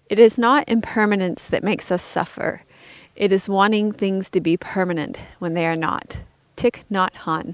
It is not impermanence that makes us suffer. It is wanting things to be permanent when they are not. Thich Nhat Hanh.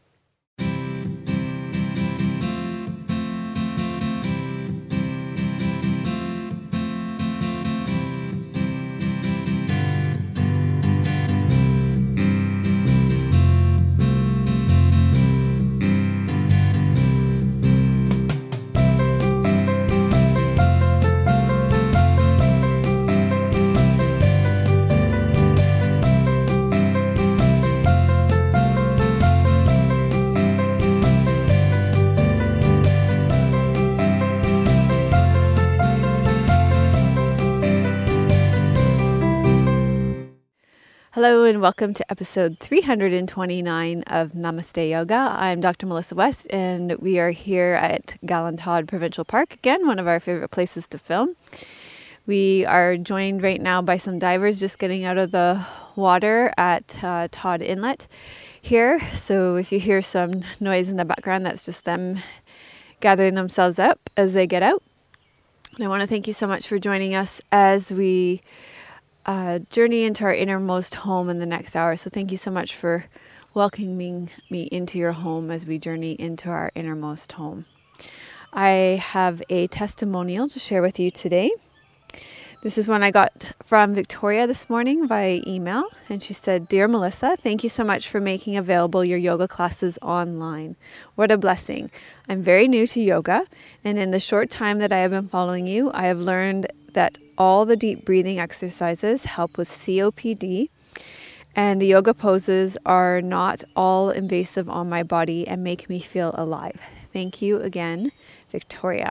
Hello and welcome to episode 329 of Namaste Yoga. I'm Dr. Melissa West and we are here at Gallantod Provincial Park, again, one of our favorite places to film. We are joined right now by some divers just getting out of the water at Todd Inlet here. So if you hear some noise in the background, that's just them gathering themselves up as they get out. And I want to thank you so much for joining us as we journey into our innermost home in the next hour. So thank you so much for welcoming me into your home as we journey into our innermost home. I have a testimonial to share with you today. This is one I got from Victoria this morning via email, and she said, "Dear Melissa, thank you so much for making available your yoga classes online. What a blessing. I'm very new to yoga, and in the short time that I have been following you, I have learned that all the deep breathing exercises help with COPD, and the yoga poses are not all invasive on my body and make me feel alive. Thank you again, Victoria."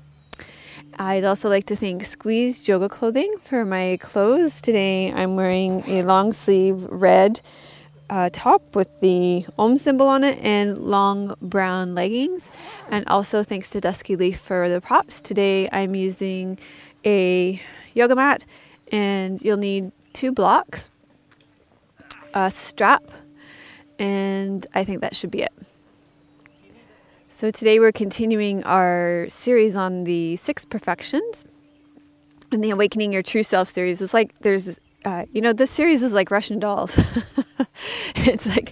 I'd also like to thank Squeezed Yoga Clothing for my clothes. Today I'm wearing a long sleeve red top with the Om symbol on it and long brown leggings. And also thanks to Dusky Leaf for the props. Today I'm using a yoga mat, and you'll need 2 blocks, a strap, and I think that should be it. So today we're continuing our series on the 6 perfections and the Awakening Your True Self series. It's like there's, this series is like Russian dolls. It's like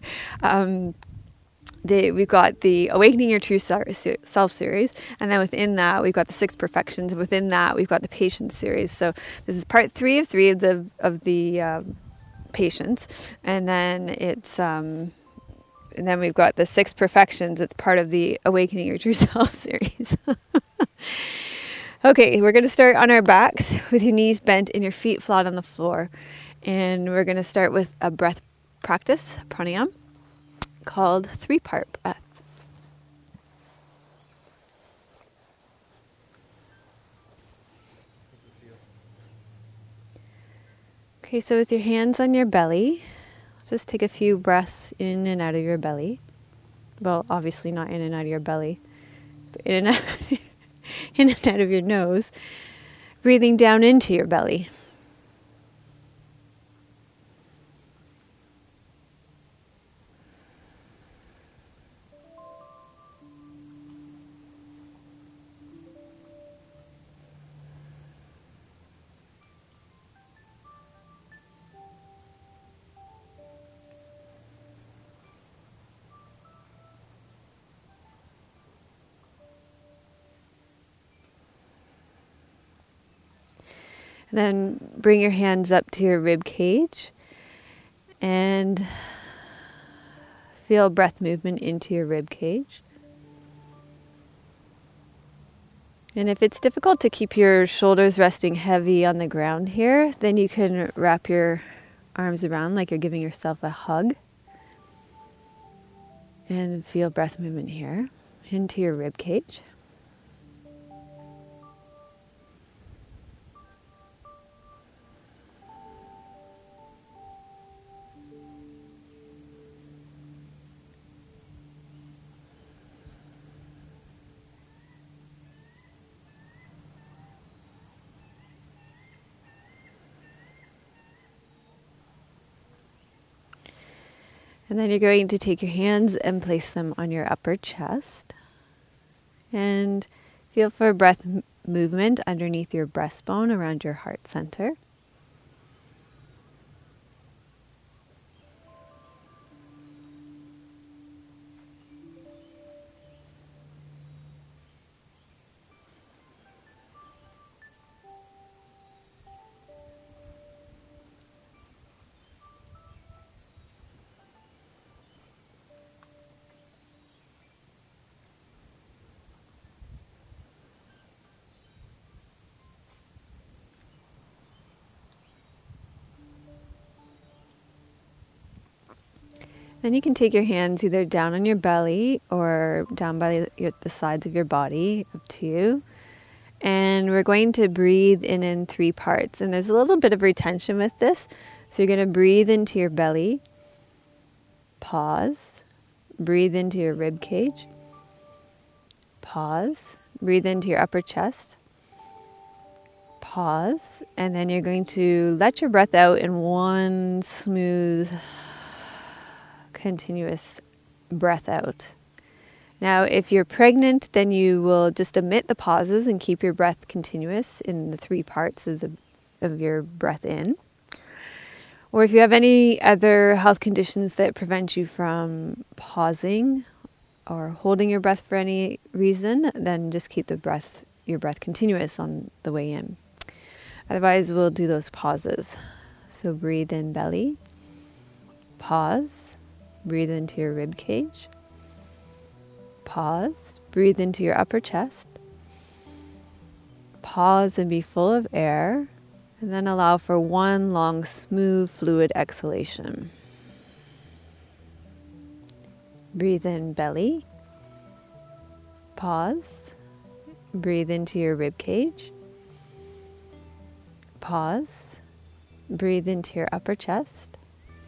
we've got the Awakening Your True Self series, and then within that we've got the 6 perfections. Within that we've got the Patience series. So this is part 3 of 3 of the Patience, and then it's and then we've got the 6 perfections. It's part of the Awakening Your True Self series. Okay, we're going to start on our backs with your knees bent and your feet flat on the floor, and we're going to start with a breath practice, pranayama, called 3-part breath. Okay, so with your hands on your belly, just take a few breaths in and out of your belly. Well, obviously not in and out of your belly, but in and out of your nose, breathing down into your belly. Then bring your hands up to your rib cage and feel breath movement into your rib cage. And if it's difficult to keep your shoulders resting heavy on the ground here, then you can wrap your arms around like you're giving yourself a hug. And feel breath movement here into your rib cage. And then you're going to take your hands and place them on your upper chest. And feel for breath movement underneath your breastbone around your heart center. Then you can take your hands either down on your belly or down by the sides of your body, up to you. And we're going to breathe in 3 parts. And there's a little bit of retention with this. So you're going to breathe into your belly, pause, breathe into your rib cage, pause, breathe into your upper chest, pause, and then you're going to let your breath out in one smooth, continuous breath out. Now, if you're pregnant, then you will just omit the pauses and keep your breath continuous in the 3 parts of your breath in. Or if you have any other health conditions that prevent you from pausing or holding your breath for any reason, then just keep your breath continuous on the way in. Otherwise, we'll do those pauses. So breathe in belly, pause, breathe into your rib cage, pause, breathe into your upper chest, pause and be full of air, and then allow for one long, smooth, fluid exhalation. Breathe in belly, pause, breathe into your rib cage, pause, breathe into your upper chest,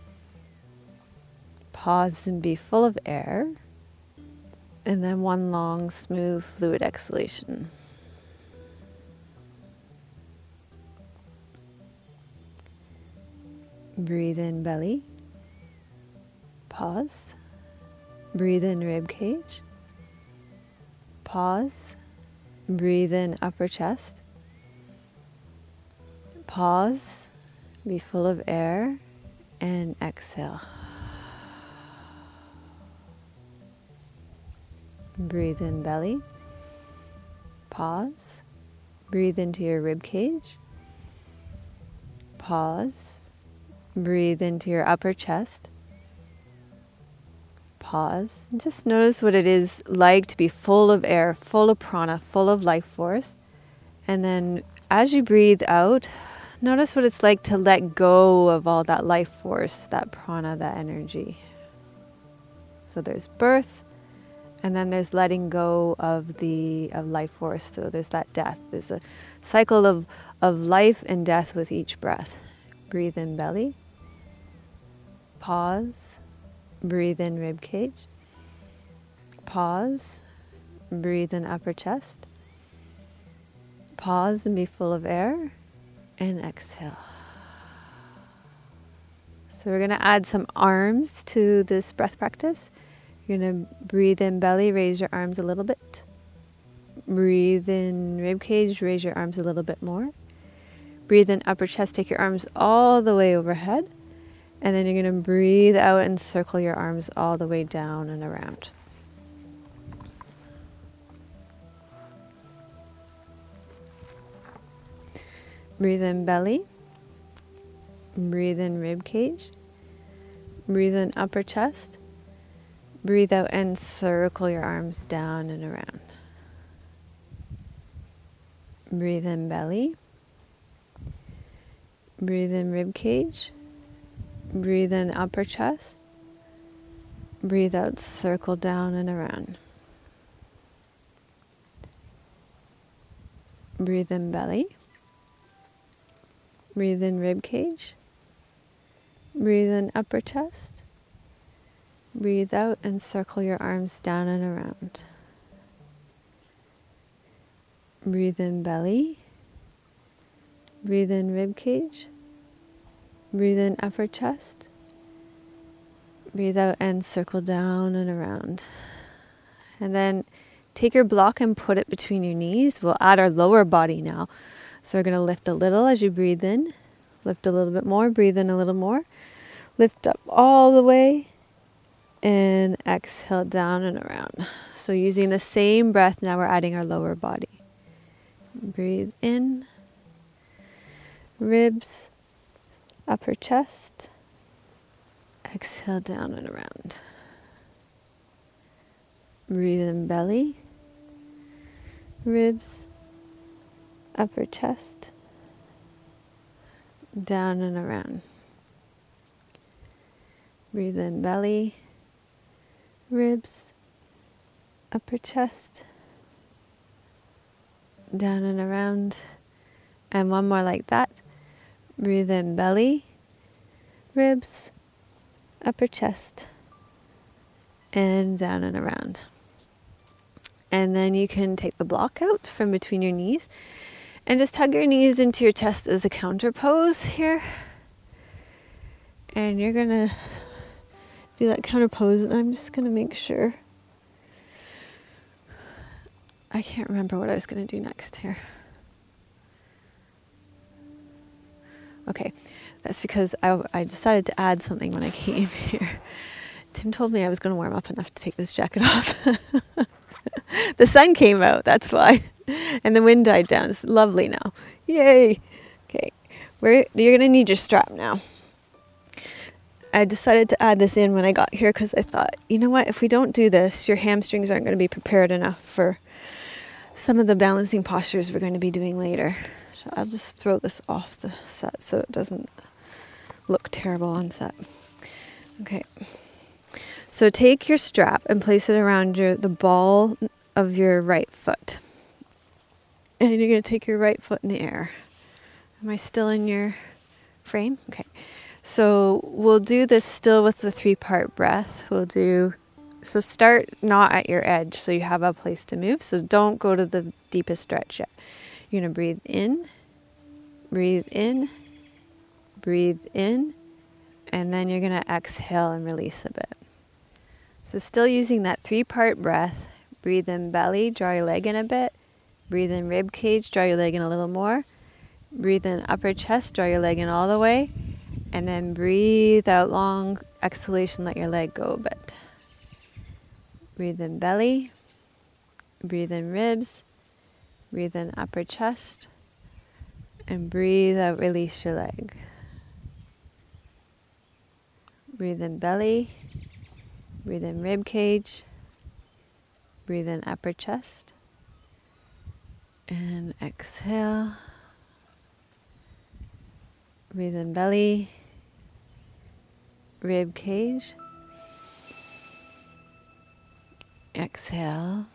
pause and be full of air, and then one long, smooth, fluid exhalation. Breathe in belly, pause, breathe in rib cage, pause, breathe in upper chest, pause, be full of air, and exhale. Breathe in belly, pause, breathe into your rib cage, pause, breathe into your upper chest, pause, and just notice what it is like to be full of air, full of prana, full of life force. And then as you breathe out, notice what it's like to let go of all that life force, that prana, that energy. So there's birth, and then there's letting go of life force. So there's that death. There's a cycle of life and death with each breath. Breathe in belly, pause, breathe in rib cage, pause, breathe in upper chest, pause and be full of air, and exhale. So we're going to add some arms to this breath practice. You're going to breathe in belly, raise your arms a little bit. Breathe in rib cage, raise your arms a little bit more. Breathe in upper chest, take your arms all the way overhead. And then you're going to breathe out and circle your arms all the way down and around. Breathe in belly. Breathe in rib cage. Breathe in upper chest. Breathe out and circle your arms down and around. Breathe in belly. Breathe in rib cage. Breathe in upper chest. Breathe out, circle down and around. Breathe in belly. Breathe in rib cage. Breathe in upper chest. Breathe out and circle your arms down and around. Breathe in belly. Breathe in rib cage. Breathe in upper chest. Breathe out and circle down and around. And then take your block and put it between your knees. We'll add our lower body now. So we're going to lift a little as you breathe in. Lift a little bit more. Breathe in a little more. Lift up all the way. And exhale down and around. So using the same breath, now we're adding our lower body. Breathe in. Ribs. Upper chest. Exhale down and around. Breathe in belly. Ribs. Upper chest. Down and around. Breathe in belly. Ribs. Upper chest. Down and around. And one more like that. Breathe in belly. Ribs. Upper chest. And down and around. And then you can take the block out from between your knees and just hug your knees into your chest as a counter pose here. And you're going to do that counter pose, and I'm just going to make sure. I can't remember what I was going to do next here. Okay, that's because I decided to add something when I came here. Tim told me I was going to warm up enough to take this jacket off. The sun came out, that's why. And the wind died down. It's lovely now. Yay! Okay, you're going to need your strap now. I decided to add this in when I got here because I thought, you know what, if we don't do this, your hamstrings aren't going to be prepared enough for some of the balancing postures we're going to be doing later. So I'll just throw this off the set so it doesn't look terrible on set. Okay. So take your strap and place it around the ball of your right foot. And you're going to take your right foot in the air. Am I still in your frame? Okay. So we'll do this still with the 3-part breath. So start not at your edge so you have a place to move. So don't go to the deepest stretch yet. You're going to breathe in, breathe in, breathe in, and then you're going to exhale and release a bit. So still using that 3-part breath. Breathe in belly, draw your leg in a bit. Breathe in rib cage, draw your leg in a little more. Breathe in upper chest, draw your leg in all the way. And then breathe out long exhalation, let your leg go a bit. Breathe in belly. Breathe in ribs. Breathe in upper chest. And breathe out, release your leg. Breathe in belly. Breathe in rib cage. Breathe in upper chest. And exhale. Breathe in belly. Rib cage. Exhale.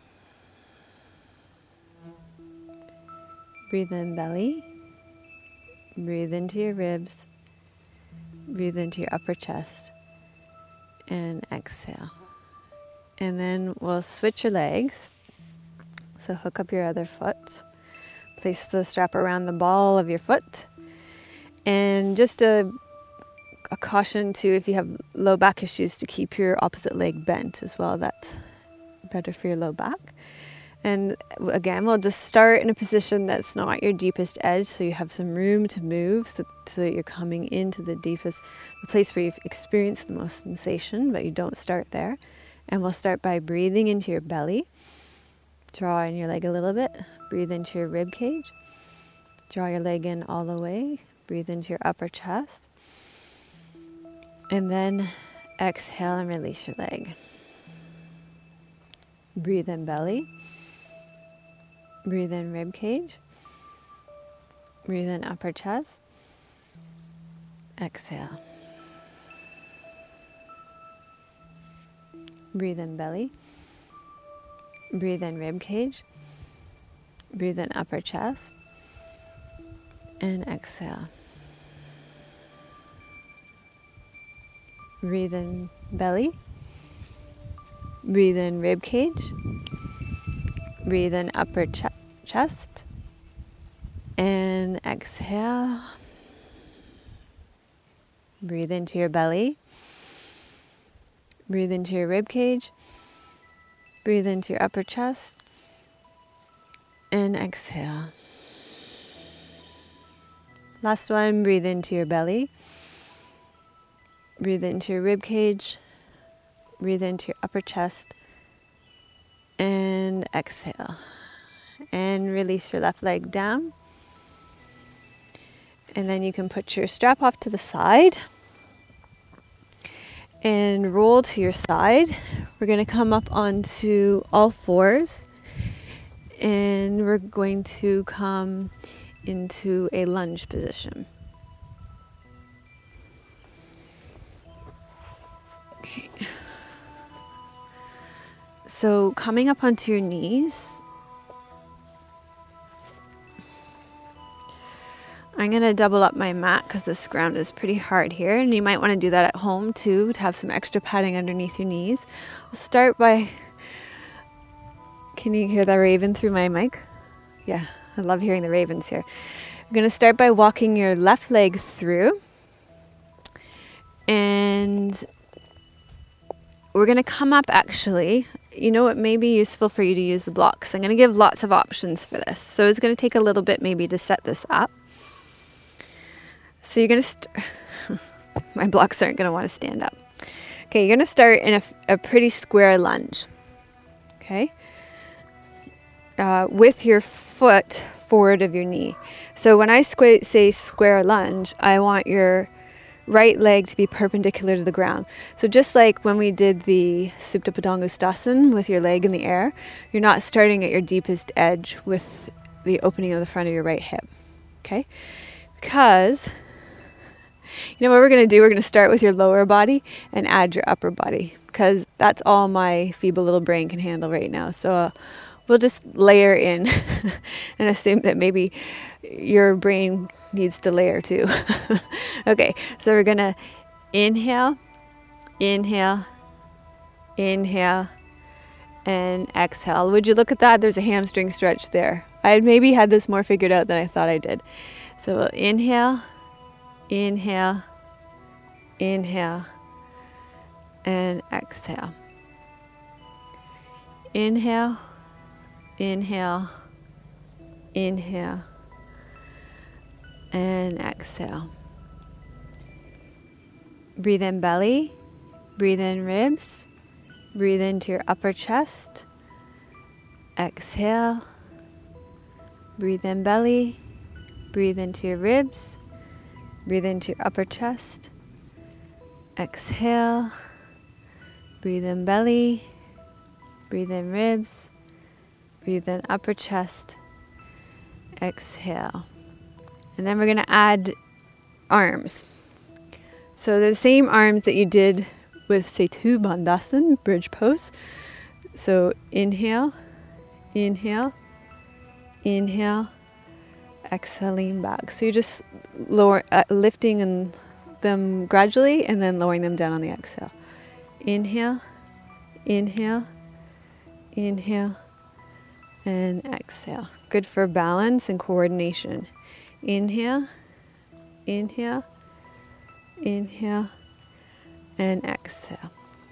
Breathe in belly. Breathe into your ribs. Breathe into your upper chest. And exhale. And then we'll switch your legs. So hook up your other foot. Place the strap around the ball of your foot. And just a caution too, if you have low back issues, to keep your opposite leg bent as well. That's better for your low back. And again, we'll just start in a position that's not your deepest edge, so you have some room to move, so that you're coming into the place where you've experienced the most sensation, but you don't start there. And we'll start by breathing into your belly. Draw in your leg a little bit. Breathe into your rib cage. Draw your leg in all the way. Breathe into your upper chest. And then exhale and release your leg. Breathe in belly. Breathe in rib cage. Breathe in upper chest. Exhale. Breathe in belly. Breathe in rib cage. Breathe in upper chest. And exhale. Breathe in belly. Breathe in rib cage. Breathe in upper chest. And exhale. Breathe into your belly. Breathe into your rib cage. Breathe into your upper chest. and exhale. Last one, breathe into your belly. Breathe into your rib cage. Breathe into your upper chest. And exhale. And release your left leg down. And then you can put your strap off to the side and roll to your side. We're going to come up onto all fours, and we're going to come into a lunge position. Okay. So coming up onto your knees, I'm going to double up my mat because this ground is pretty hard here, and you might want to do that at home too to have some extra padding underneath your knees. We'll start by, can you hear the raven through my mic? Yeah, I love hearing the ravens here. I'm going to start by walking your left leg through, and we're going to come up actually. You know what may be useful for you to use the blocks. I'm going to give lots of options for this. So it's going to take a little bit maybe to set this up. So you're going to, my blocks aren't going to want to stand up. Okay, you're going to start in a pretty square lunge. Okay. With your foot forward of your knee. So when I say square lunge, I want your right leg to be perpendicular to the ground. So just like when we did the Supta Padangusthasana with your leg in the air, you're not starting at your deepest edge with the opening of the front of your right hip. Okay? Because you know what we're going to do? We're going to start with your lower body and add your upper body, because that's all my feeble little brain can handle right now. So we'll just layer in and assume that maybe your brain needs to layer too. Okay, so we're going to inhale, inhale, inhale, and exhale. Would you look at that? There's a hamstring stretch there. I maybe had this more figured out than I thought I did. So we'll inhale, inhale, inhale, and exhale. Inhale, inhale, inhale, and exhale. Breathe in belly, breathe in ribs, breathe into your upper chest. Exhale, breathe in belly, breathe into your ribs, breathe into your upper chest. Exhale, breathe in belly, breathe in ribs, breathe in upper chest. Exhale. And then we're going to add arms. So the same arms that you did with Setu Bandhasan, bridge pose. So inhale, inhale, inhale, exhaling back. So you're just lifting them gradually and then lowering them down on the exhale. Inhale, inhale, inhale, and exhale. Good for balance and coordination. Inhale, inhale, inhale, and exhale.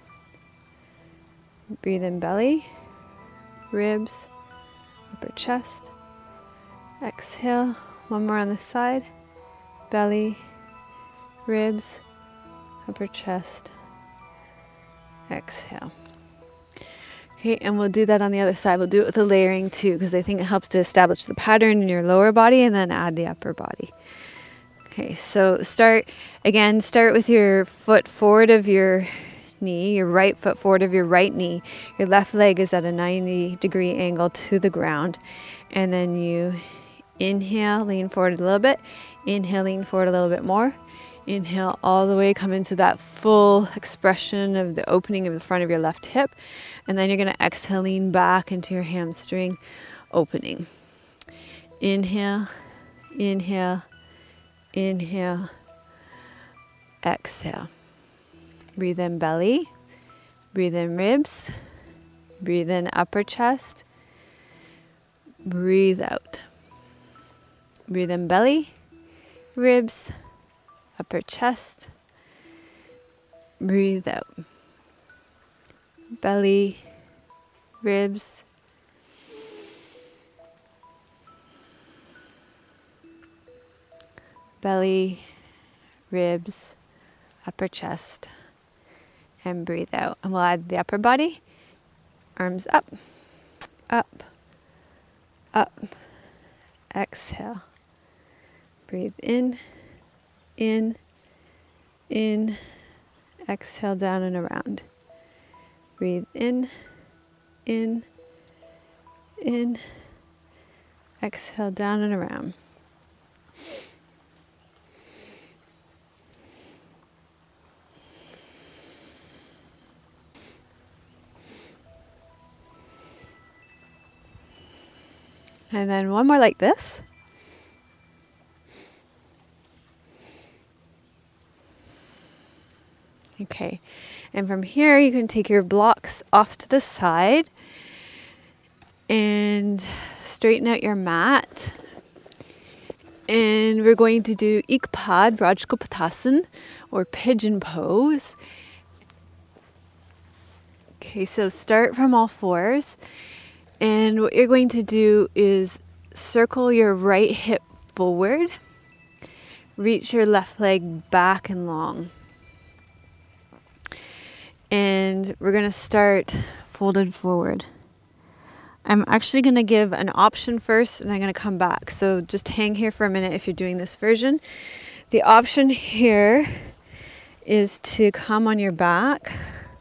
Breathe in belly, ribs, upper chest. Exhale. One more on the side. Belly, ribs, upper chest. Exhale. Okay, and we'll do that on the other side. We'll do it with the layering too, because I think it helps to establish the pattern in your lower body and then add the upper body. Okay, so start with your foot forward of your knee, your right foot forward of your right knee. Your left leg is at a 90-degree angle to the ground. And then you inhale, lean forward a little bit. Inhale, lean forward a little bit more. Inhale all the way, come into that full expression of the opening of the front of your left hip. And then you're going to exhale, lean back into your hamstring opening. Inhale, inhale, inhale, exhale. Breathe in belly, breathe in ribs, breathe in upper chest, breathe out. Breathe in belly, ribs, upper chest, breathe out. Belly, ribs, belly, ribs, upper chest, and breathe out. And we'll add the upper body, arms up, up, up. Exhale. Breathe in, in, in. Exhale down and around. Breathe in, in, in. Exhale down and around. And then one more like this. Okay, and from here you can take your blocks off to the side and straighten out your mat. And we're going to do Ikpad, Rajkopatasan, or pigeon pose. Okay, so start from all fours. And what you're going to do is circle your right hip forward. Reach your left leg back and long. And we're going to start folded forward. I'm actually going to give an option first and I'm going to come back. So just hang here for a minute if you're doing this version. The option here is to come on your back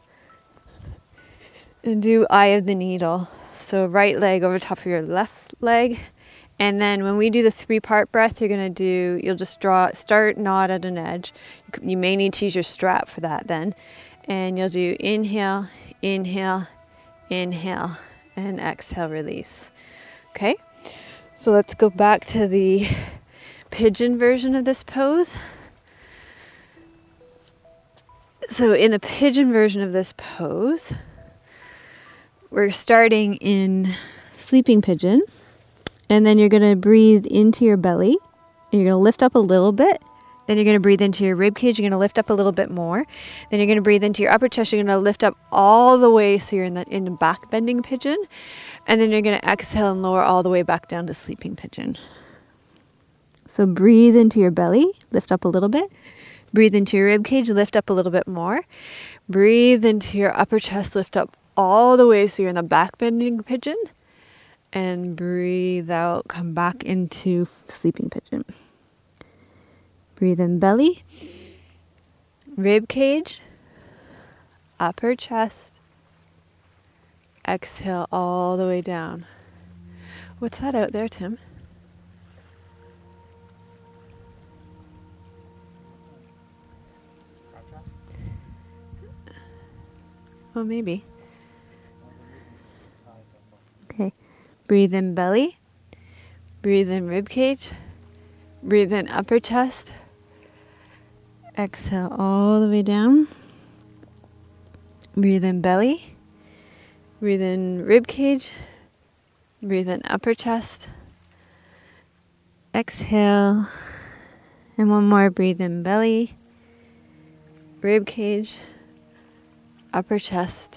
and do eye of the needle. So right leg over top of your left leg. And then when we do the 3-part breath, you'll just start knot at an edge. You may need to use your strap for that then. And you'll do inhale, inhale, inhale, and exhale, release. Okay, so let's go back to the pigeon version of this pose. So in the pigeon version of this pose, we're starting in sleeping pigeon, and then you're going to breathe into your belly, and you're going to lift up a little bit. Then you're going to breathe into your rib cage. You're going to lift up a little bit more. Then you're going to breathe into your upper chest. You're going to lift up all the way so you're in the back bending pigeon. And then you're going to exhale and lower all the way back down to sleeping pigeon. So breathe into your belly. Lift up a little bit. Breathe into your rib cage. Lift up a little bit more. Breathe into your upper chest. Lift up all the way so you're in the back bending pigeon. And breathe out. Come back into sleeping pigeon. Breathe in belly, rib cage, upper chest. Exhale all the way down. What's that out there, Tim? Well, maybe. Okay. Breathe in belly. Breathe in rib cage. Breathe in upper chest. Exhale all the way down. Breathe in belly. Breathe in rib cage. Breathe in upper chest. Exhale. And one more. Breathe in belly, rib cage, upper chest.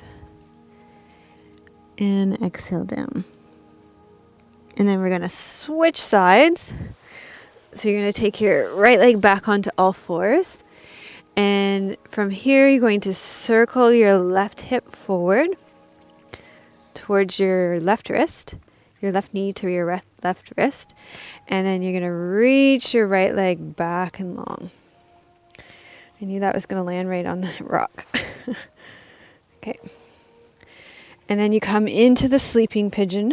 And exhale down. And then we're going to switch sides. So you're going to take your right leg back onto all fours. And from here, you're going to circle your left hip forward towards your left wrist, your left knee to your left wrist. And then you're going to reach your right leg back and long. I knew that was going to land right on the rock. Okay. And then you come into the sleeping pigeon.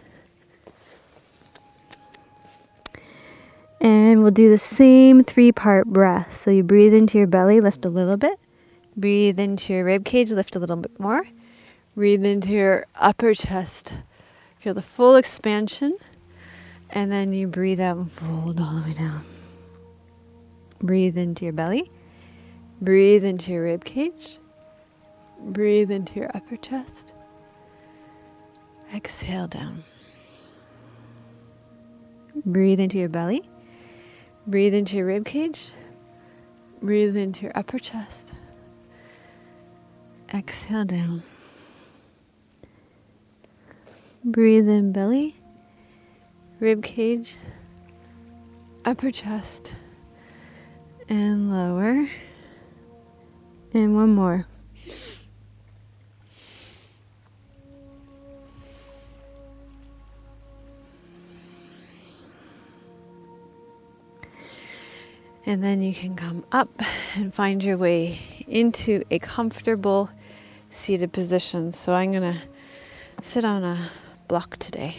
And we'll do the same 3-part breath. So you breathe into your belly, lift a little bit. Breathe into your rib cage, lift a little bit more. Breathe into your upper chest. Feel the full expansion. And then you breathe out and fold all the way down. Breathe into your belly. Breathe into your rib cage. Breathe into your upper chest. Exhale down. Breathe into your belly. Breathe into your rib cage. Breathe into your upper chest. Exhale down. Breathe in belly, rib cage, upper chest. and lower. And one more. And then you can come up and find your way into a comfortable seated position. So I'm going to sit on a block today.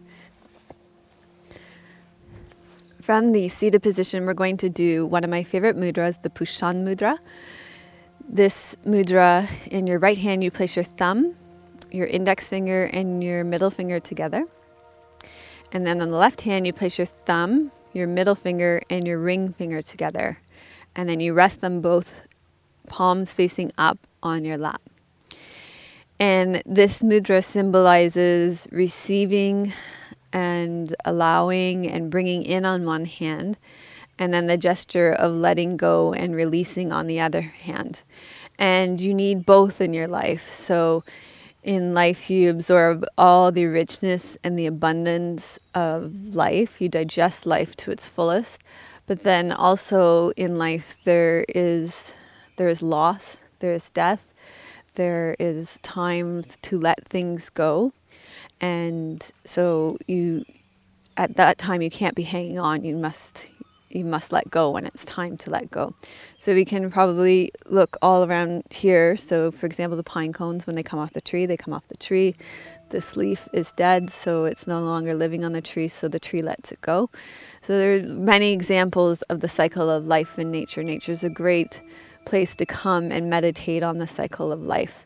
From the seated position, we're going to do one of my favorite mudras, the Pushan mudra. This mudra, in your right hand, you place your thumb, your index finger, and your middle finger together. And then on the left hand, you place your thumb, your middle finger, and your ring finger together. And then you rest them both palms facing up on your lap. And this mudra symbolizes receiving and allowing and bringing in on one hand, and then the gesture of letting go and releasing on the other hand. And you need both in your life. So in life, you absorb all the richness and the abundance of life. You digest life to its fullest. But then also in life, there is loss, there is death, there is times to let things go. And so at that time, you can't be hanging on. You must let go when it's time to let go. So we can probably look all around here. So for example, the pine cones, when they come off the tree, they come off the tree. This leaf is dead, so it's no longer living on the tree, so the tree lets it go. So there are many examples of the cycle of life in nature. Nature is a great place to come and meditate on the cycle of life.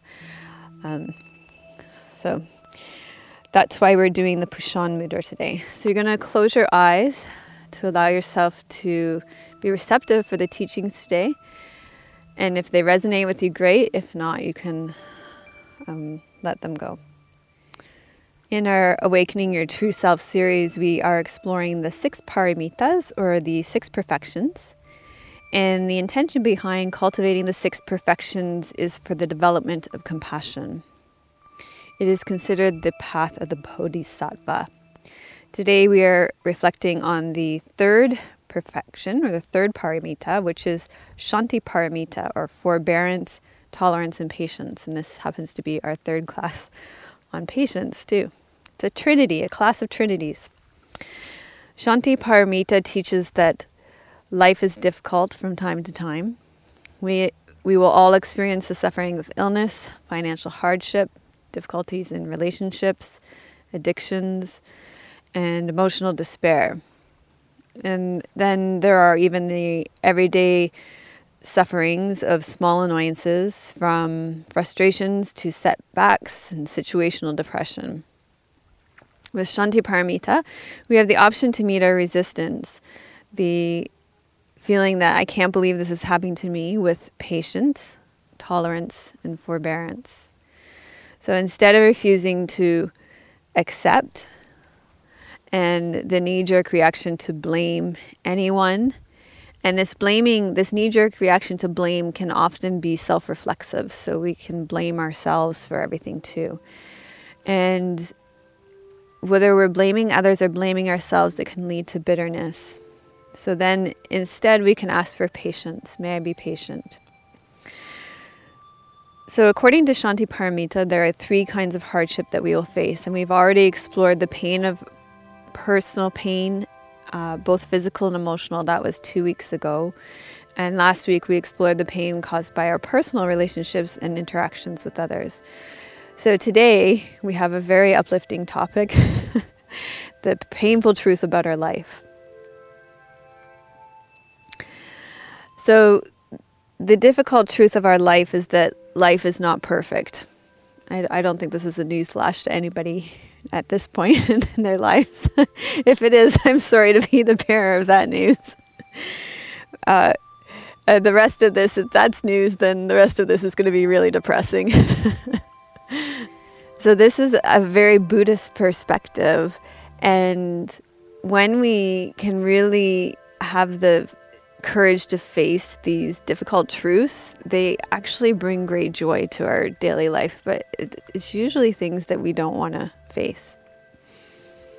So that's why we're doing the Pushan mudra today. So you're going to close your eyes to allow yourself to be receptive for the teachings today. And if they resonate with you, great. If not, you can let them go. In our Awakening Your True Self series, we are exploring the 6 paramitas, or the 6 perfections. And the intention behind cultivating the 6 perfections is for the development of compassion. It is considered the path of the Bodhisattva. Today we are reflecting on the 3rd perfection, or the 3rd paramita, which is Shanti paramita, or forbearance, tolerance, and patience. And this happens to be our 3rd class on patience too. It's a trinity, a class of trinities. Shanti paramita teaches that life is difficult from time to time. We will all experience the suffering of illness, financial hardship, difficulties in relationships, addictions, and emotional despair. And then there are even the everyday sufferings of small annoyances, from frustrations to setbacks and situational depression. With Shanti Paramita, we have the option to meet our resistance, the feeling that I can't believe this is happening to me, with patience, tolerance, and forbearance. So instead of refusing to accept and the knee-jerk reaction to blame anyone, and this knee-jerk reaction to blame can often be self-reflexive, so we can blame ourselves for everything too. And whether we're blaming others or blaming ourselves, it can lead to bitterness. So then instead we can ask for patience. May I be patient? So according to Shanti Paramita, there are 3 kinds of hardship that we will face. And we've already explored the pain of personal pain, both physical and emotional. That was 2 weeks ago. And last week we explored the pain caused by our personal relationships and interactions with others. So today we have a very uplifting topic, the painful truth about our life. So the difficult truth of our life is that life is not perfect. I don't think this is a newsflash to anybody at this point in their lives. If it is, I'm sorry to be the bearer of that news. The rest of this, if that's news, then the rest of this is going to be really depressing. So this is a very Buddhist perspective. And when we can really have the courage to face these difficult truths, they actually bring great joy to our daily life. But it's usually things that we don't want to face.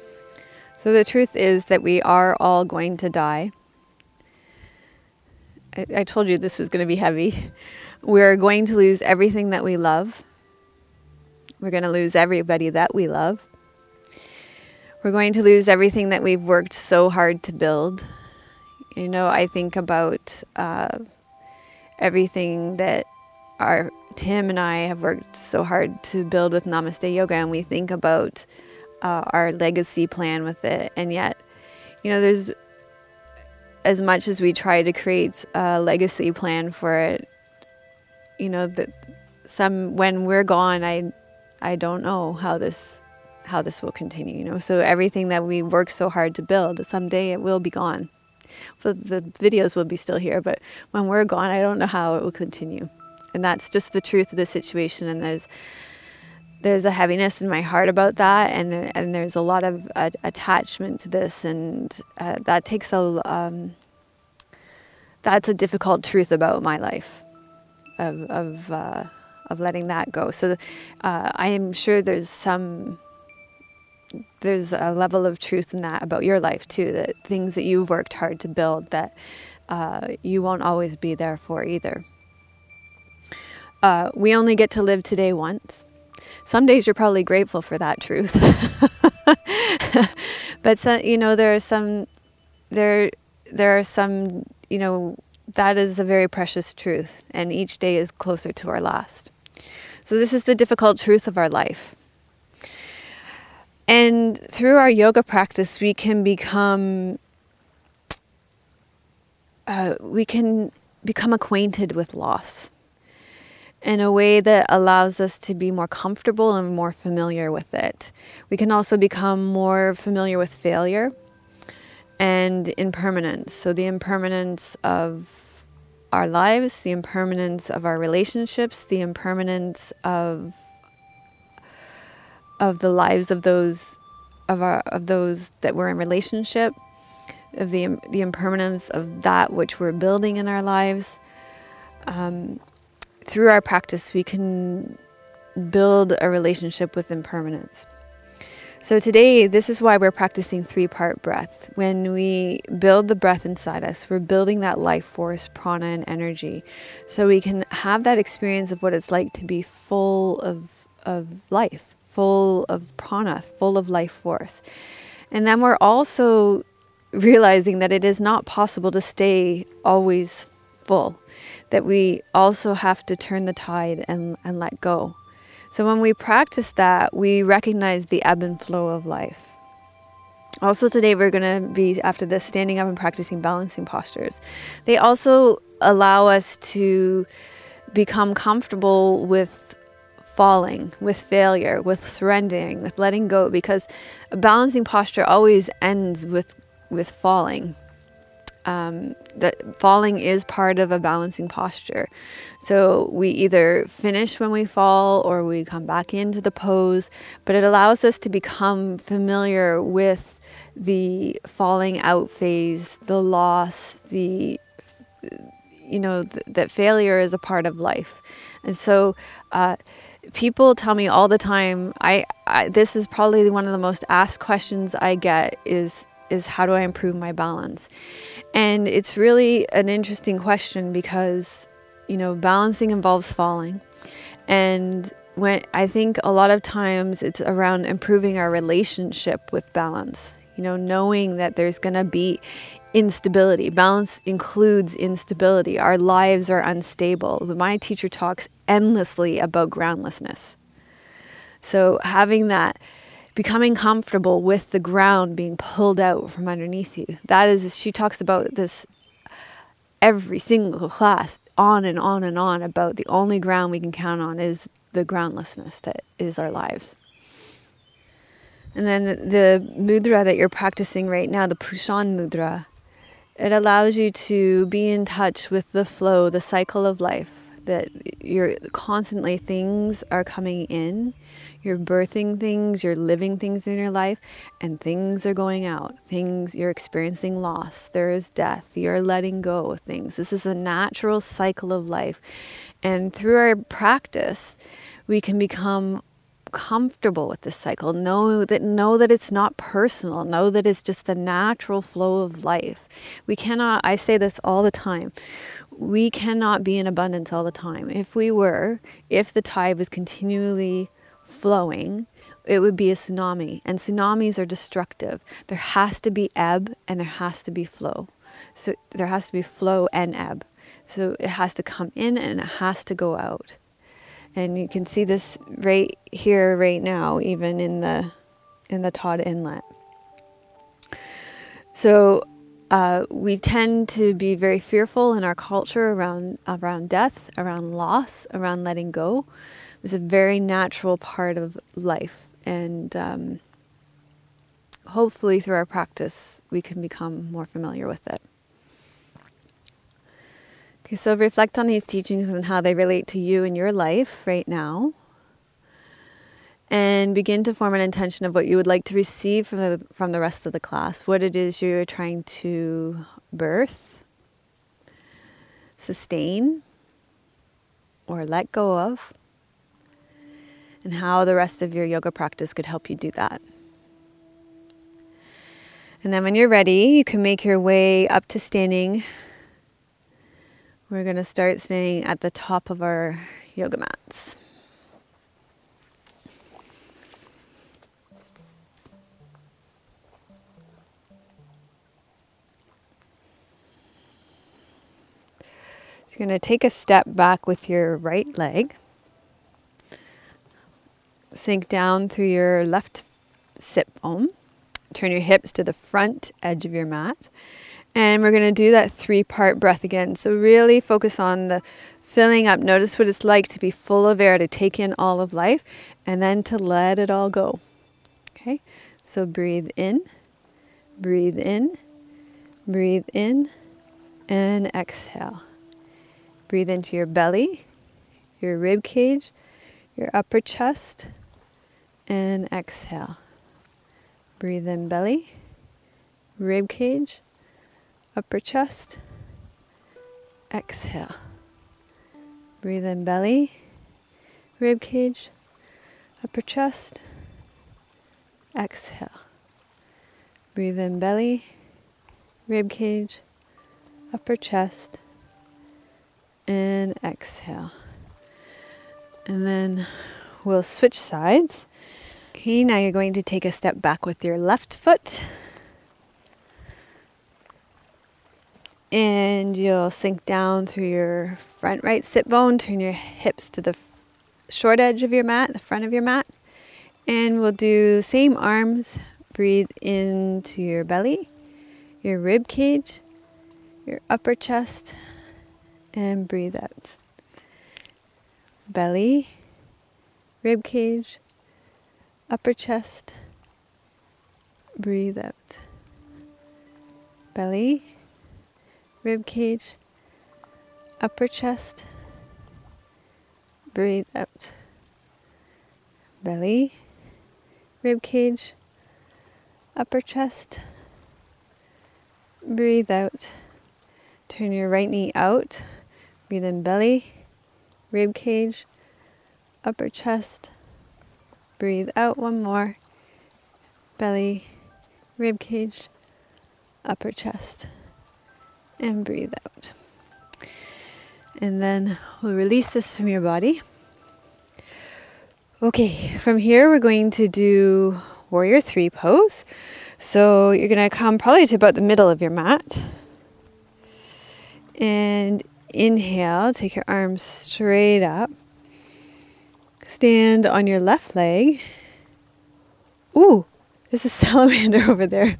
So the truth is that we are all going to die. I told you this was going to be heavy. We're going to lose everything that we love. We're going to lose everybody that we love. We're going to lose everything that we've worked so hard to build. You know, I think about everything that Tim and I have worked so hard to build with Namaste Yoga, and we think about our legacy plan with it. And yet, you know, there's, as much as we try to create a legacy plan for it, you know, that when we're gone, I don't know how this will continue, you know. So everything that we worked so hard to build, someday it will be gone. But the videos will be still here, but when we're gone, I don't know how it will continue. And that's just the truth of the situation. And there's a heaviness in my heart about that, and there's a lot of attachment to this, and that takes that's a difficult truth about my life, of letting that go. So I am sure there's a level of truth in that about your life too, that things that you've worked hard to build that you won't always be there for either. We only get to live today once. Some days you're probably grateful for that truth. But you know, there are some, you know, that is a very precious truth, and each day is closer to our last. So this is the difficult truth of our life. And through our yoga practice, we can become acquainted with loss in a way that allows us to be more comfortable and more familiar with it. We can also become more familiar with failure and impermanence. So the impermanence of our lives, the impermanence of our relationships, the impermanence of the lives of those that we're in relationship, of the impermanence of that which we're building in our lives. Through our practice, we can build a relationship with impermanence. So today, this is why we're practicing 3-part breath. When we build the breath inside us, we're building that life force, prana, and energy. So we can have that experience of what it's like to be full of life, full of prana, full of life force. And then we're also realizing that it is not possible to stay always full, that we also have to turn the tide and let go. So when we practice that, we recognize the ebb and flow of life. Also today we're going to be, after this, standing up and practicing balancing postures. They also allow us to become comfortable with falling, with failure, with surrendering, with letting go, because a balancing posture always ends with falling. That falling is part of a balancing posture. So we either finish when we fall or we come back into the pose, but it allows us to become familiar with the falling out phase, the loss, that failure is a part of life. And so people tell me all the time, this is probably one of the most asked questions I get is how do I improve my balance? And it's really an interesting question because, you know, balancing involves falling. And when I think a lot of times it's around improving our relationship with balance, you know, knowing that there's going to be instability. Balance includes instability. Our lives are unstable. My teacher talks endlessly about groundlessness. So having that, becoming comfortable with the ground being pulled out from underneath you. That is, she talks about this every single class, on and on and on, about the only ground we can count on is the groundlessness that is our lives. And then the mudra that you're practicing right now, the Pushan mudra, it allows you to be in touch with the flow, the cycle of life, that you're constantly, things are coming in, you're birthing things, you're living things in your life, and things are going out. Things, you're experiencing loss, there is death, you're letting go of things. This is a natural cycle of life. And through our practice, we can become comfortable with this cycle. Know that it's not personal. Know that it's just the natural flow of life. We cannot, I say this all the time, we cannot be in abundance all the time. If the tide was continually flowing, it would be a tsunami. And tsunamis are destructive. There has to be ebb and there has to be flow. So there has to be flow and ebb. So it has to come in and it has to go out. And you can see this right here, right now, even in the Todd Inlet. So we tend to be very fearful in our culture around death, around loss, around letting go. It's a very natural part of life. And hopefully through our practice, we can become more familiar with it. Okay, so reflect on these teachings and how they relate to you in your life right now. And begin to form an intention of what you would like to receive from the rest of the class. What it is you're trying to birth, sustain, or let go of. And how the rest of your yoga practice could help you do that. And then when you're ready, you can make your way up to standing. We're going to start standing at the top of our yoga mats. So you're going to take a step back with your right leg. Sink down through your left sit bone. Turn your hips to the front edge of your mat. And we're going to do that 3-part breath again. So really focus on the filling up. Notice what it's like to be full of air, to take in all of life, and then to let it all go. Okay? So breathe in, breathe in, breathe in, and exhale. Breathe into your belly, your rib cage, your upper chest, and exhale. Breathe in belly, rib cage, upper chest, exhale. Breathe in belly, rib cage, upper chest, exhale. Breathe in belly, rib cage, upper chest, and exhale. And then we'll switch sides. Okay, now you're going to take a step back with your left foot. And you'll sink down through your front right sit bone. Turn your hips to the short edge of your mat, the front of your mat. And we'll do the same arms. Breathe into your belly, your rib cage, your upper chest, and breathe out. Belly, rib cage, upper chest, breathe out. Belly, rib cage, upper chest, breathe out. Belly, rib cage, upper chest, breathe out. Turn your right knee out. Breathe in belly, rib cage, upper chest, breathe out. One more. Belly, rib cage, upper chest, and breathe out. And then we'll release this from your body. Okay, from here we're going to do Warrior 3 pose. So you're going to come probably to about the middle of your mat. And inhale, take your arms straight up. Stand on your left leg. Ooh, there's a salamander over there.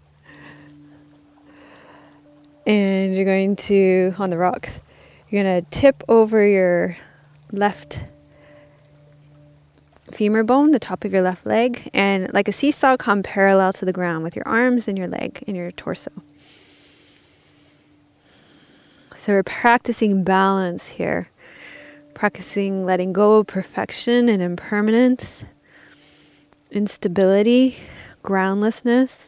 And you're going to, on the rocks, you're going to tip over your left femur bone, the top of your left leg, and like a seesaw, come parallel to the ground with your arms and your leg and your torso. So we're practicing balance here, practicing letting go of perfection and impermanence, instability, groundlessness.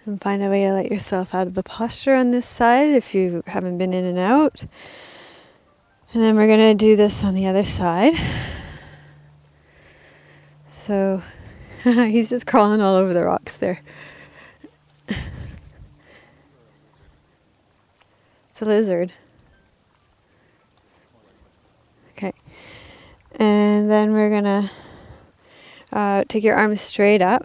And find a way to let yourself out of the posture on this side if you haven't been in and out. And then we're going to do this on the other side. So he's just crawling all over the rocks there. It's a lizard. Okay. And then we're going to take your arms straight up.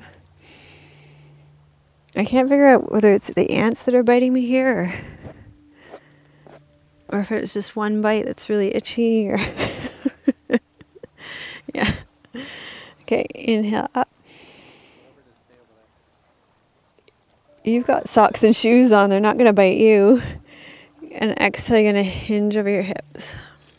I can't figure out whether it's the ants that are biting me here or if it's just one bite that's really itchy or yeah. Okay, inhale up. You've got socks and shoes on, they're not going to bite you. And exhale, you're going to hinge over your hips.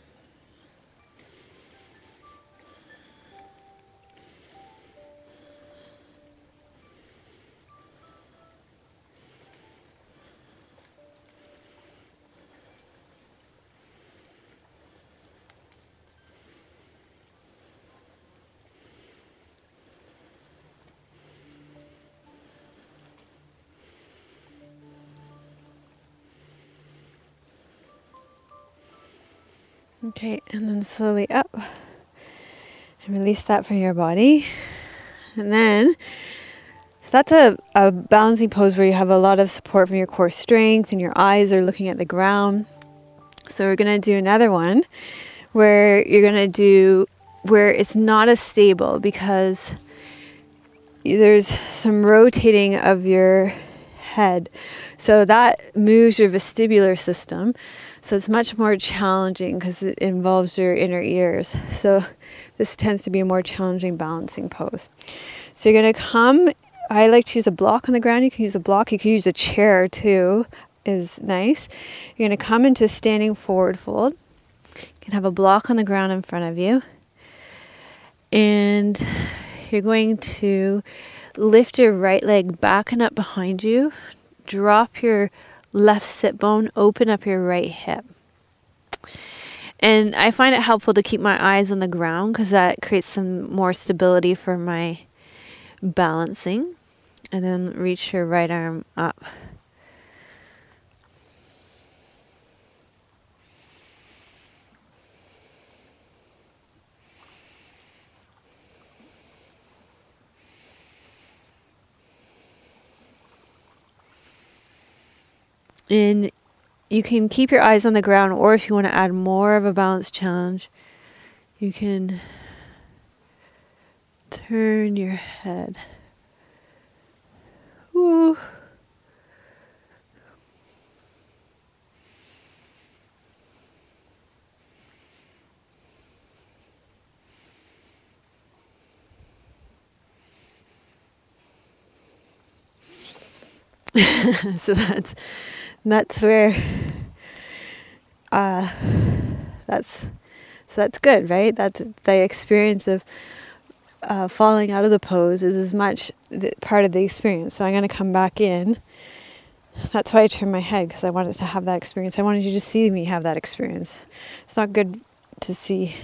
Okay, and then slowly up. And release that from your body. And then, so that's a balancing pose where you have a lot of support from your core strength and your eyes are looking at the ground. So we're going to do another one where you're going to do where it's not as stable because there's some rotating of your head. So that moves your vestibular system. So it's much more challenging because it involves your inner ears. So this tends to be a more challenging balancing pose. So you're going to come, I like to use a block on the ground. You can use a block. You can use a chair too, is nice. You're going to come into a standing forward fold. You can have a block on the ground in front of you. And you're going to lift your right leg back and up behind you. Drop your left sit bone, open up your right hip. And I find it helpful to keep my eyes on the ground because that creates some more stability for my balancing. And then reach your right arm up. And you can keep your eyes on the ground, or if you want to add more of a balance challenge, you can turn your head. Woo. So that's where that's good, right? That's the experience of falling out of the pose is as much part of the experience. So I'm going to come back in. That's why I turned my head, because I wanted to have that experience. I wanted you to see me have that experience. It's not good to see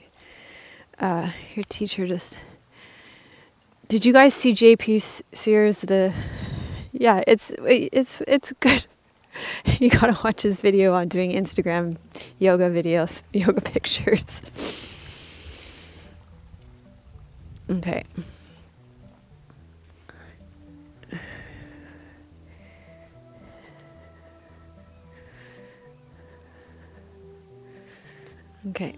your teacher just... Did you guys see JP Sears? Yeah, it's good. You gotta watch his video on doing Instagram yoga videos, yoga pictures. Okay. Okay.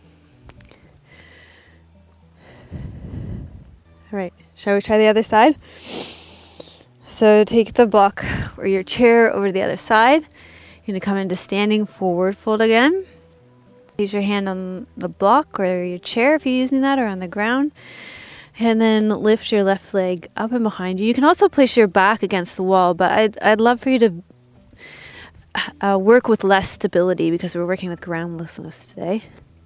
All right. Shall we try the other side? So take the block or your chair over to the other side. You're going to come into standing forward fold again. Place your hand on the block or your chair if you're using that, or on the ground. And then lift your left leg up and behind you. You can also place your back against the wall, but I'd love for you to work with less stability because we're working with groundlessness today.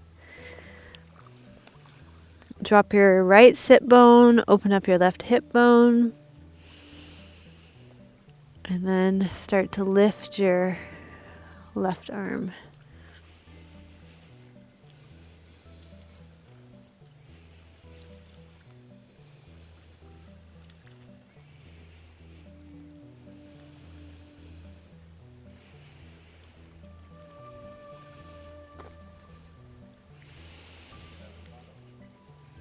Drop your right sit bone, open up your left hip bone. And then start to lift your left arm.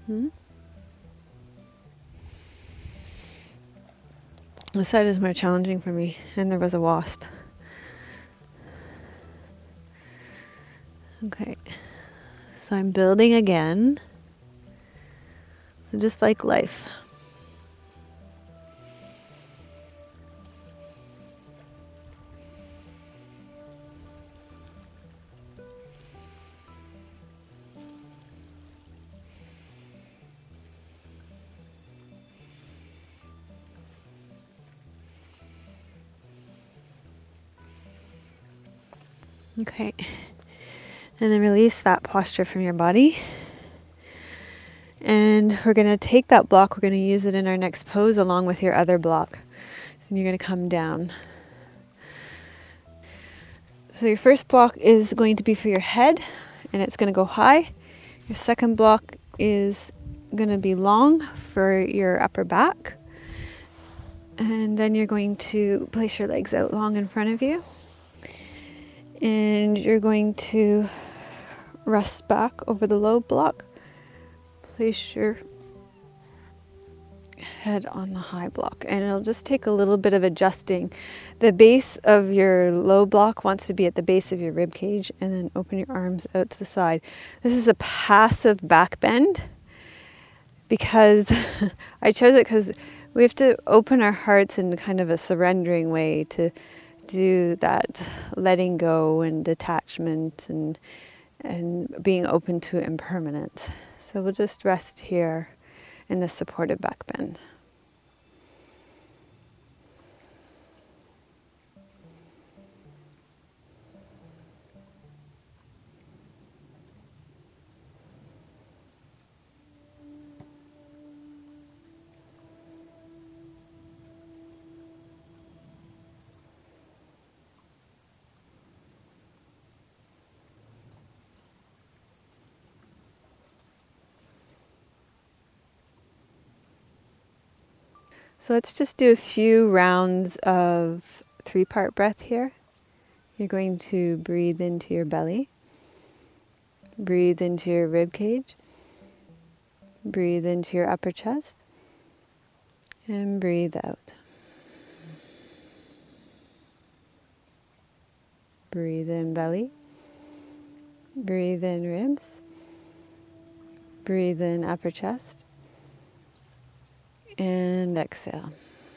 This side is more challenging for me, and there was a wasp. Okay, so I'm building again. So just like life. Okay, and then release that posture from your body. And we're going to take that block, we're going to use it in our next pose along with your other block. So you're going to come down. So your first block is going to be for your head, and it's going to go high. Your second block is going to be long for your upper back. And then you're going to place your legs out long in front of you. And you're going to rest back over the low block. Place your head on the high block, and it'll just take a little bit of adjusting. The base of your low block wants to be at the base of your rib cage, and then open your arms out to the side. This is a passive back bend because I chose it because we have to open our hearts in kind of a surrendering way to do that letting go and detachment and being open to impermanence. So we'll just rest here in the supported back bend. So let's just do a few rounds of 3-part breath here. You're going to breathe into your belly, breathe into your rib cage, breathe into your upper chest, and breathe out. Breathe in belly, breathe in ribs, breathe in upper chest, and exhale.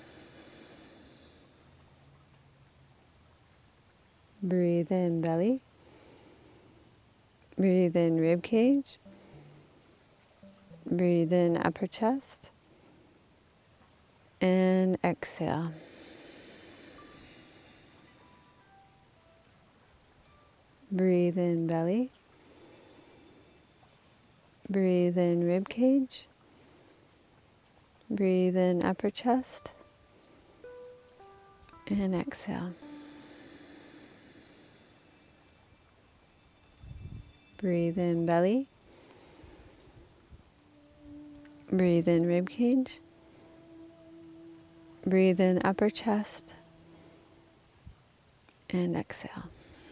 Breathe in belly, breathe in rib cage, breathe in upper chest, and exhale. Breathe in belly, breathe in rib cage, breathe in upper chest, and exhale. Breathe in belly, breathe in rib cage, breathe in upper chest, and exhale.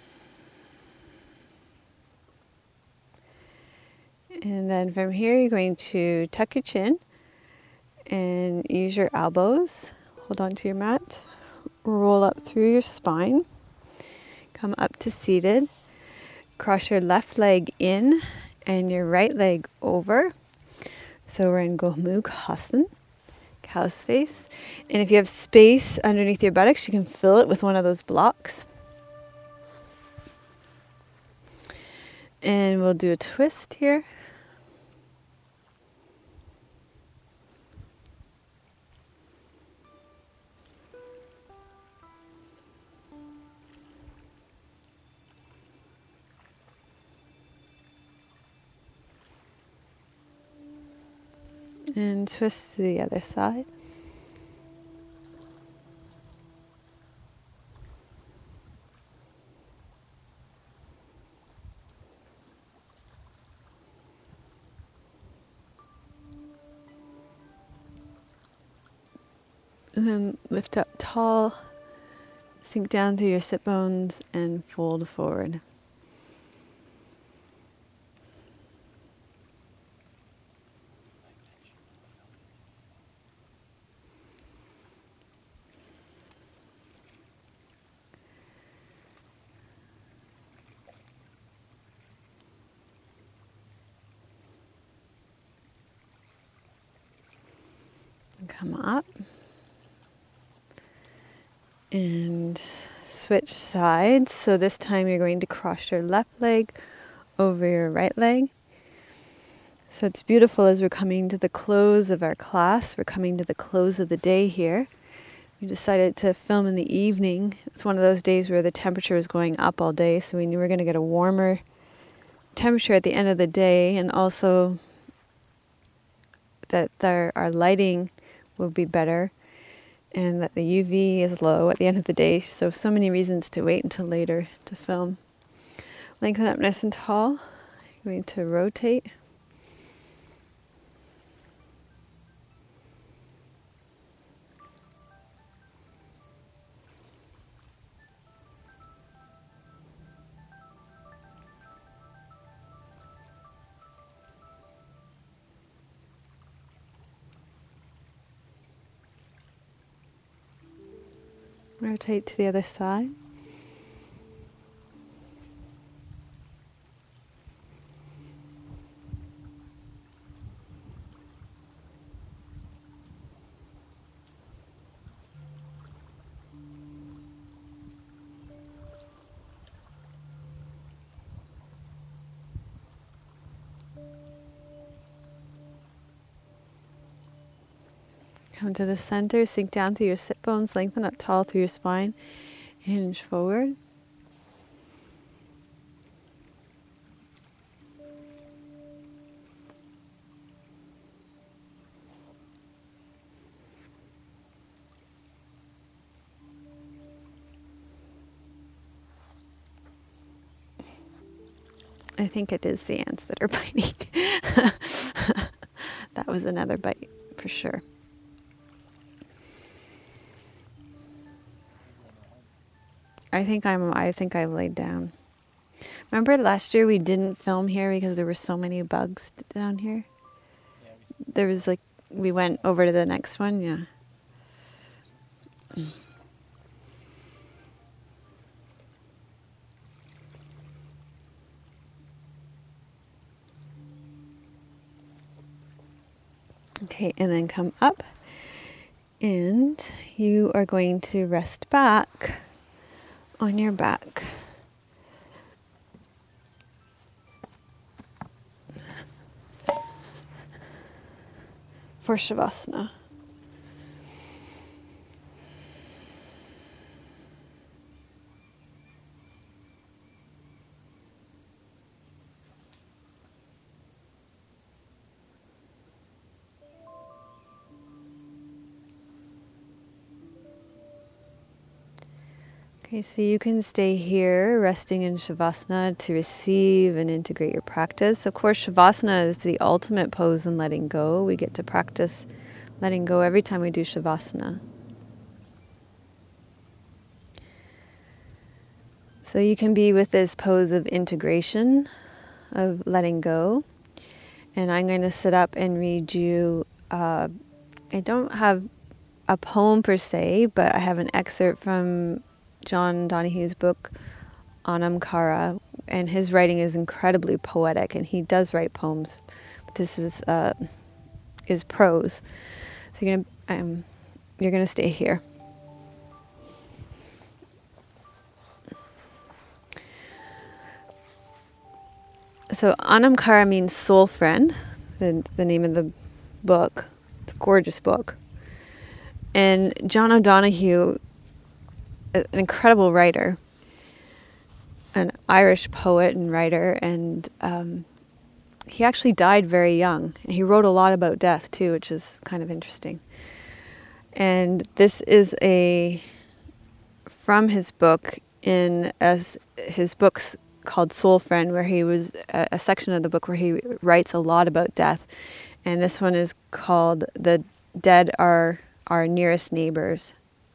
And then from here, you're going to tuck your chin and use your elbows. Hold on to your mat. Roll up through your spine. Come up to seated. Cross your left leg in and your right leg over. So we're in Gomukhasana, cow's face. And if you have space underneath your buttocks, you can fill it with one of those blocks. And we'll do a twist here. And twist to the other side. And then lift up tall, sink down through your sit bones and fold forward. Come up. And switch sides. So this time you're going to cross your left leg over your right leg. So it's beautiful as we're coming to the close of our class. We're coming to the close of the day here. We decided to film in the evening. It's one of those days where the temperature is going up all day, so we knew we were going to get a warmer temperature at the end of the day, and also that our lighting will be better, and that the UV is low at the end of the day. So many reasons to wait until later to film. Lengthen up nice and tall. You're going to rotate. Rotate to the other side. Come to the center, sink down through your sit bones, lengthen up tall through your spine, hinge forward. I think it is the ants that are biting. That was another bite for sure. I think I've laid down. Remember last year we didn't film here because there were so many bugs down here? There was we went over to the next one, yeah. Okay, and then come up, and you are going to rest back on your back. For Shavasana. Okay, so you can stay here, resting in Shavasana to receive and integrate your practice. Of course, Shavasana is the ultimate pose in letting go. We get to practice letting go every time we do Shavasana. So you can be with this pose of integration, of letting go. And I'm going to sit up and read you, I don't have a poem per se, but I have an excerpt from John Donahue's book, Anam Cara, and his writing is incredibly poetic, and he does write poems. But this is prose. So you're gonna stay here. So Anam Cara means soul friend, the name of the book. It's a gorgeous book. And John O'Donohue, an incredible writer, an Irish poet and writer, and he actually died very young. And he wrote a lot about death too, which is kind of interesting. And this is from his book his book's called Soul Friend, where he was a section of the book where he writes a lot about death. And this one is called "The Dead Are Our Nearest Neighbors."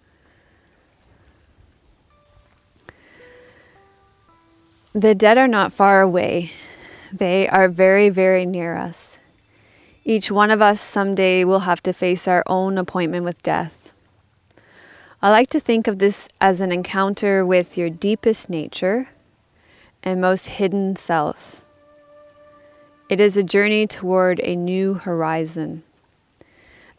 The dead are not far away. They are very, very near us. Each one of us someday will have to face our own appointment with death. I like to think of this as an encounter with your deepest nature and most hidden self. It is a journey toward a new horizon,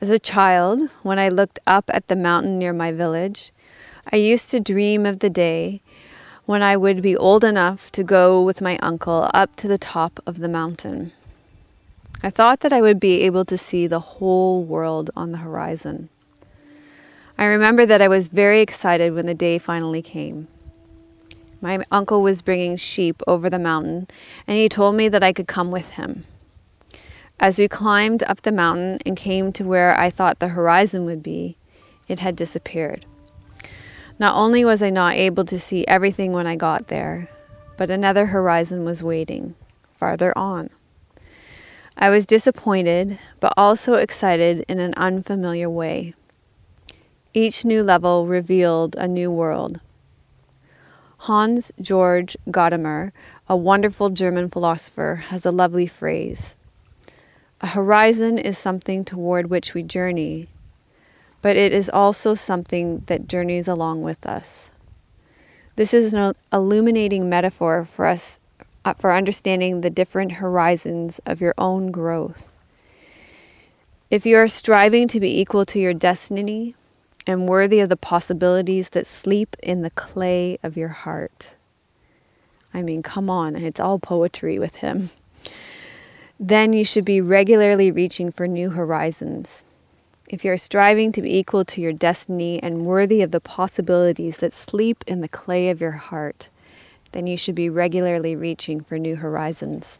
As a child, when I looked up at the mountain near my village, I used to dream of the day when I would be old enough to go with my uncle up to the top of the mountain. I thought that I would be able to see the whole world on the horizon. I remember that I was very excited when the day finally came. My uncle was bringing sheep over the mountain, and he told me that I could come with him. As we climbed up the mountain and came to where I thought the horizon would be, it had disappeared. Not only was I not able to see everything when I got there, but another horizon was waiting, farther on. I was disappointed, but also excited in an unfamiliar way. Each new level revealed a new world. Hans Georg Gadamer, a wonderful German philosopher, has a lovely phrase. A horizon is something toward which we journey, but it is also something that journeys along with us. This is an illuminating metaphor for us for understanding the different horizons of your own growth. If you are striving to be equal to your destiny and worthy of the possibilities that sleep in the clay of your heart, I mean, come on, it's all poetry with him. Then you should be regularly reaching for new horizons. If you're striving to be equal to your destiny and worthy of the possibilities that sleep in the clay of your heart, then you should be regularly reaching for new horizons.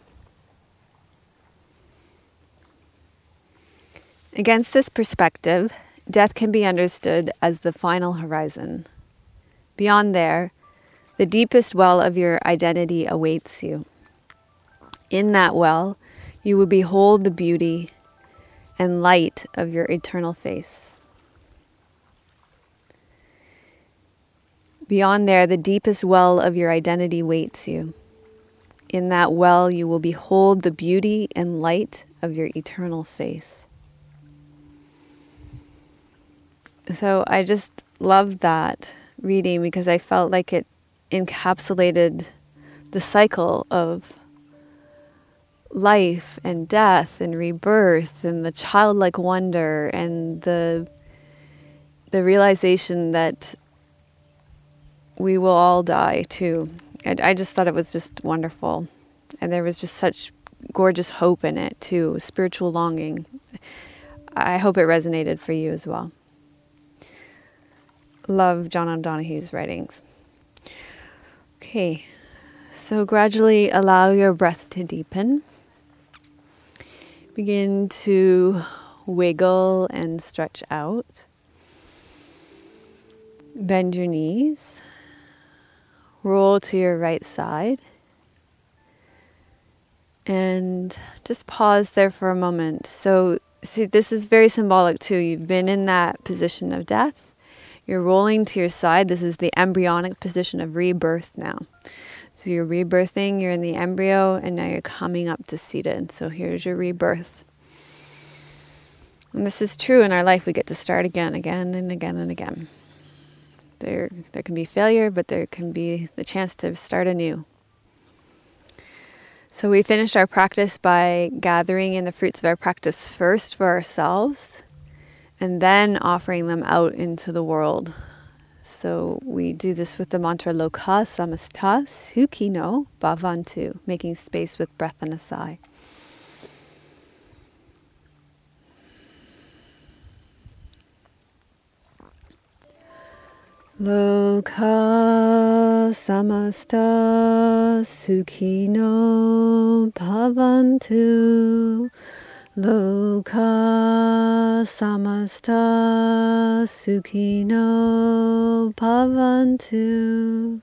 Against this perspective, death can be understood as the final horizon. Beyond there, the deepest well of your identity awaits you. In that well, you will behold the beauty and light of your eternal face. Beyond there, the deepest well of your identity waits you. In that well, you will behold the beauty and light of your eternal face. So I just loved that reading because I felt like it encapsulated the cycle of life and death and rebirth and the childlike wonder and the realization that we will all die too. I just thought it was just wonderful. And there was just such gorgeous hope in it too, spiritual longing. I hope it resonated for you as well. Love John O'Donohue's writings. Okay, so gradually allow your breath to deepen. Begin to wiggle and stretch out. Bend your knees. Roll to your right side. And just pause there for a moment. So, see, this is very symbolic too. You've been in that position of death. You're rolling to your side. This is the embryonic position of rebirth now. So you're rebirthing, you're in the embryo, and now you're coming up to seated. So here's your rebirth. And this is true in our life. We get to start again and again and again. There can be failure, but there can be the chance to start anew. So we finished our practice by gathering in the fruits of our practice first for ourselves, and then offering them out into the world. So we do this with the mantra Loka Samasta Sukhino Bhavantu, making space with breath and a sigh. Loka Samasta Sukhino Bhavantu. Loka Samasta Sukhino Bhavantu.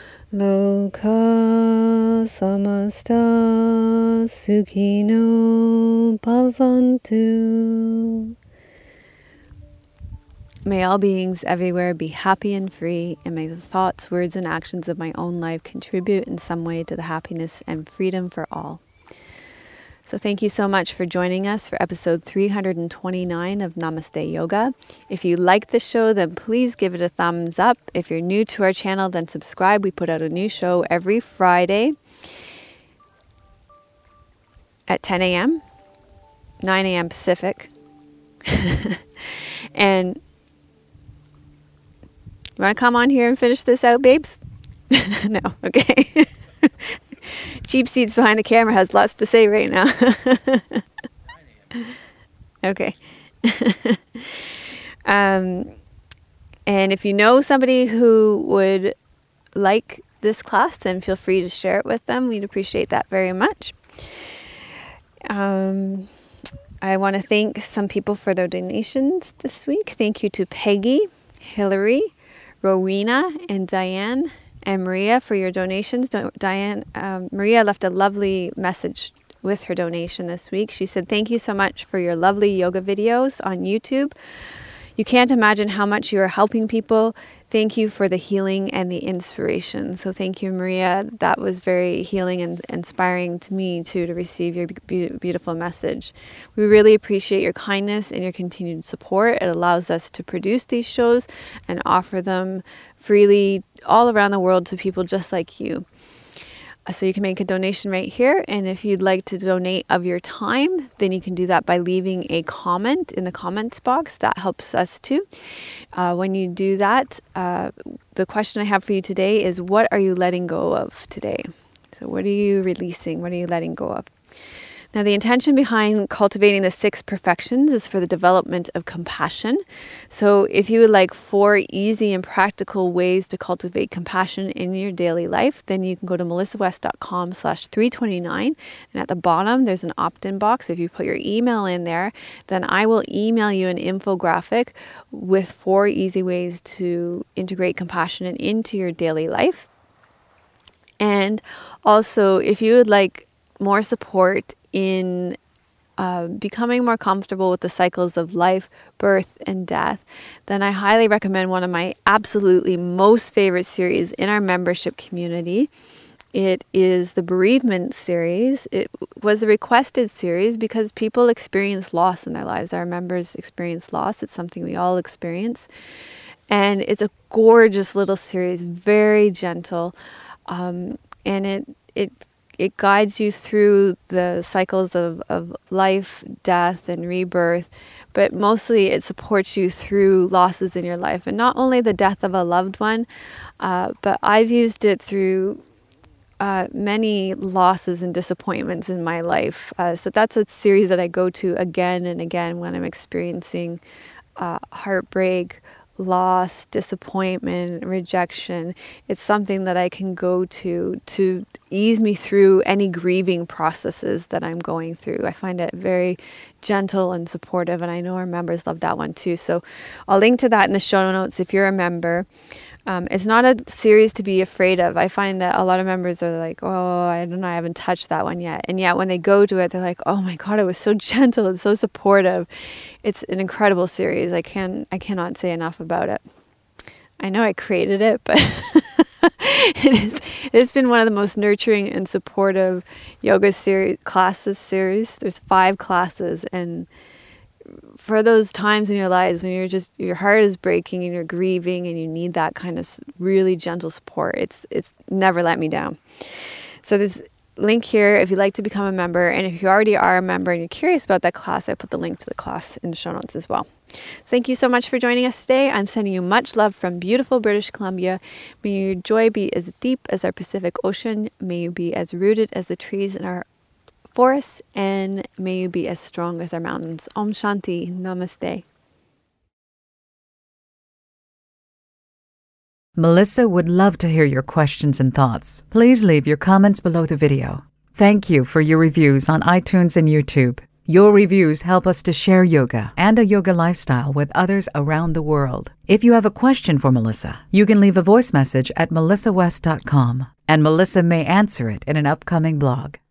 Loka Samasta Sukhino Bhavantu. May all beings everywhere be happy and free, and may the thoughts, words, and actions of my own life contribute in some way to the happiness and freedom for all. So thank you so much for joining us for episode 329 of Namaste Yoga. If you like the show, then please give it a thumbs up. If you're new to our channel, then subscribe. We put out a new show every Friday at 10 a.m., 9 a.m. Pacific, And you want to come on here and finish this out, babes? No, okay. Cheap seats behind the camera has lots to say right now. Okay. And if you know somebody who would like this class, then feel free to share it with them. We'd appreciate that very much. I want to thank some people for their donations this week. Thank you to Peggy, Hillary, Rowena, and Diane and Maria for your donations. Maria left a lovely message with her donation this week. She said, "Thank you so much for your lovely yoga videos on YouTube. You can't imagine how much you are helping people. Thank you for the healing and the inspiration." So thank you, Maria. That was very healing and inspiring to me too, to receive your beautiful message. We really appreciate your kindness and your continued support. It allows us to produce these shows and offer them freely all around the world to people just like you. So you can make a donation right here. And if you'd like to donate of your time, then you can do that by leaving a comment in the comments box. That helps us too. When you do that, the question I have for you today is, what are you letting go of today? So what are you releasing? What are you letting go of? Now, the intention behind cultivating the 6 perfections is for the development of compassion. So if you would like 4 easy and practical ways to cultivate compassion in your daily life, then you can go to melissawest.com/329. And at the bottom, there's an opt-in box. If you put your email in there, then I will email you an infographic with 4 easy ways to integrate compassion into your daily life. And also, if you would like more support in becoming more comfortable with the cycles of life, birth, and death, then I highly recommend one of my absolutely most favorite series in our membership community. It is the Bereavement series. It was a requested series because people experience loss in their lives. Our members experience loss. It's something we all experience. And it's a gorgeous little series, very gentle. And it guides you through the cycles of life, death, and rebirth, but mostly it supports you through losses in your life. And not only the death of a loved one, but I've used it through many losses and disappointments in my life. So that's a series that I go to again and again when I'm experiencing heartbreak, loss, disappointment, rejection. It's something that I can go to ease me through any grieving processes that I'm going through. I find it very gentle and supportive, and I know our members love that one too. So I'll link to that in the show notes if you're a member. It's not a series to be afraid of. I find that a lot of members are like, oh, I don't know, I haven't touched that one yet. And yet when they go to it, they're like, oh my God, it was so gentle and so supportive. It's an incredible series. I cannot say enough about it. I know I created it, but it's been one of the most nurturing and supportive yoga classes series. There's 5 classes, and for those times in your lives when your heart is breaking and you're grieving and you need that kind of really gentle support, it's never let me down. So there's a link here if you'd like to become a member, and if you already are a member and you're curious about that class, I put the link to the class in the show notes as well. Thank you so much for joining us today. I'm sending you much love from beautiful British Columbia. May your joy be as deep as our Pacific Ocean. May you be as rooted as the trees in our forests, and may you be as strong as our mountains. Om Shanti. Namaste. Melissa would love to hear your questions and thoughts. Please leave your comments below the video. Thank you for your reviews on iTunes and YouTube. Your reviews help us to share yoga and a yoga lifestyle with others around the world. If you have a question for Melissa, you can leave a voice message at melissawest.com, and Melissa may answer it in an upcoming blog.